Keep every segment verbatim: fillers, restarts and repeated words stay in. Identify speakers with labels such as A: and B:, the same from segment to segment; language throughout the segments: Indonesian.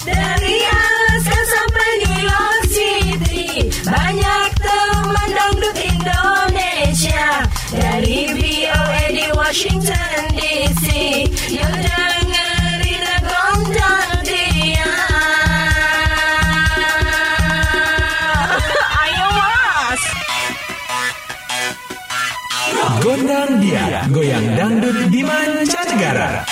A: Dari Alaska sampai New York City, banyak teman dangdut Indonesia. Dari V O A di Washington D C, yuk dengerin Gondang Dia. Ayo mas.
B: Gondang Dia, goyang dangdut di mancanegara.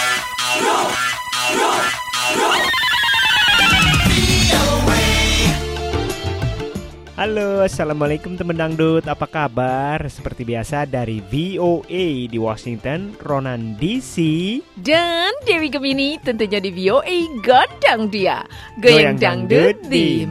C: Halo, assalamualaikum teman dangdut, apa kabar? Seperti biasa dari V O A di Washington, Ronan D C
D: dan Dewi Gemini tentunya di V O A Gondang Dia, goyang dangdut di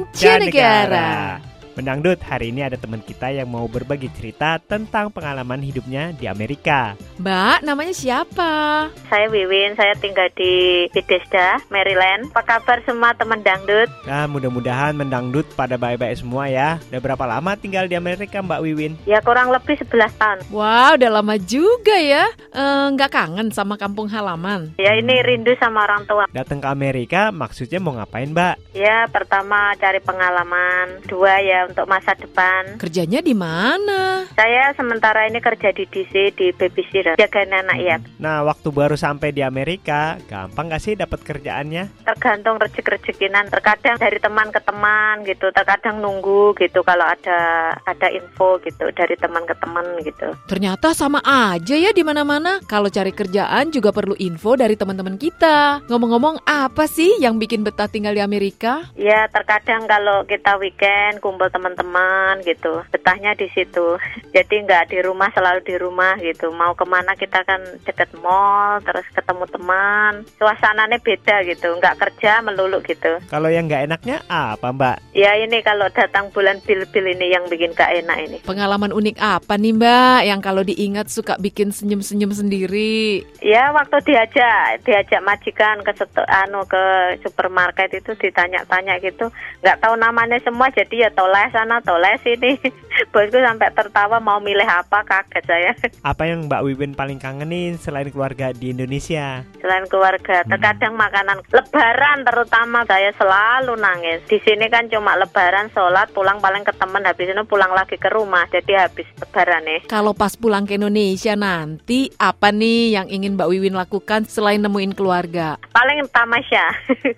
D: mancanegara.
C: Mendangdut, hari ini ada teman kita yang mau berbagi cerita tentang pengalaman hidupnya di Amerika.
D: Mbak, namanya siapa?
E: Saya Wiwin, saya tinggal di Bethesda, Maryland. Apa kabar semua teman dangdut?
C: Nah, mudah-mudahan mendangdut pada baik-baik semua ya. Udah berapa lama tinggal di Amerika Mbak Wiwin?
E: Ya kurang lebih sebelas tahun.
D: Wow, udah lama juga ya. Nggak e, kangen sama kampung halaman?
E: Ya ini rindu sama orang tua.
C: Datang ke Amerika maksudnya mau ngapain Mbak?
E: Ya pertama cari pengalaman, dua ya untuk masa depan.
D: Kerjanya di mana?
E: Saya sementara ini kerja di D C di babysitter, jagain anak ya.
C: Nah, waktu baru sampai di Amerika, gampang gak sih dapat kerjaannya?
E: Tergantung rezeki-rezekinan. Terkadang dari teman ke teman gitu, terkadang nunggu gitu kalau ada ada info gitu dari teman ke teman gitu.
D: Ternyata sama aja ya di mana-mana. Kalau cari kerjaan juga perlu info dari teman-teman kita. Ngomong-ngomong, apa sih yang bikin betah tinggal di Amerika?
E: Ya, terkadang kalau kita weekend kumpul teman-teman gitu, betahnya di situ. Jadi nggak di rumah, selalu di rumah gitu. Mau kemana kita kan deket mall, terus ketemu teman, suasananya beda gitu. Nggak kerja melulu gitu.
C: Kalau yang nggak enaknya apa Mbak?
E: Ya ini kalau datang bulan bil-bil ini yang bikin gak enak ini.
D: Pengalaman unik apa nih Mbak yang kalau diingat suka bikin senyum-senyum sendiri?
E: Ya waktu diajak diajak majikan ke setu, anu ke supermarket itu ditanya-tanya gitu, nggak tahu namanya semua jadi ya toleh sana toleh sini. Bosku sampai tertawa mau milih apa, kaget saya.
C: Apa yang Mbak Wiwin paling kangenin selain keluarga di Indonesia?
E: Selain keluarga, terkadang hmm. makanan lebaran terutama saya selalu nangis. Di sini kan cuma lebaran, sholat, pulang paling ke teman, habis itu pulang lagi ke rumah. Jadi habis lebaran nih.
D: Kalau pas pulang ke Indonesia nanti, apa nih yang ingin Mbak Wiwin lakukan selain nemuin keluarga?
E: Paling tamasya,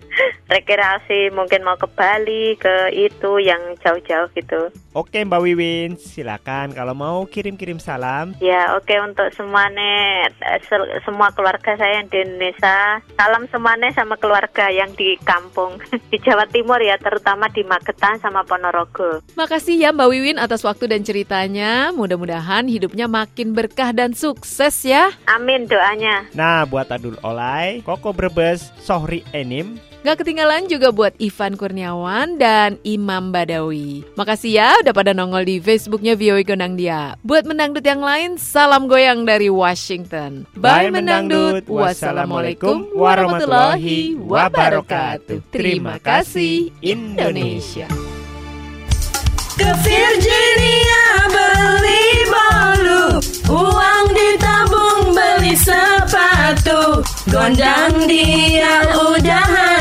E: rekreasi, mungkin mau ke Bali, ke itu yang jauh-jauh gitu.
C: Oke Mbak Wiwin, silakan kalau mau kirim-kirim salam.
E: Ya oke, untuk semuanya, semua keluarga saya yang di Indonesia. Salam semuanya sama keluarga yang di kampung di Jawa Timur ya, terutama di Magetan sama Ponorogo.
D: Makasih ya Mbak Wiwin atas waktu dan ceritanya. Mudah-mudahan hidupnya makin berkah dan sukses ya.
E: Amin doanya.
C: Nah, buat Adul Olay, Koko Brebes, Sohri Enim,
D: gak ketinggalan juga buat Ivan Kurniawan dan Imam Badawi. Makasih ya udah pada nongol di Facebooknya V O A Gondang Dia. Buat mendangdut yang lain, salam goyang dari Washington. Bye, Bye mendangdut. Wassalamualaikum warahmatullahi wabarakatuh. Terima kasih Indonesia.
A: Ke Virginia beli bolu, uang ditabung beli sepatu. Gondang Dia udahan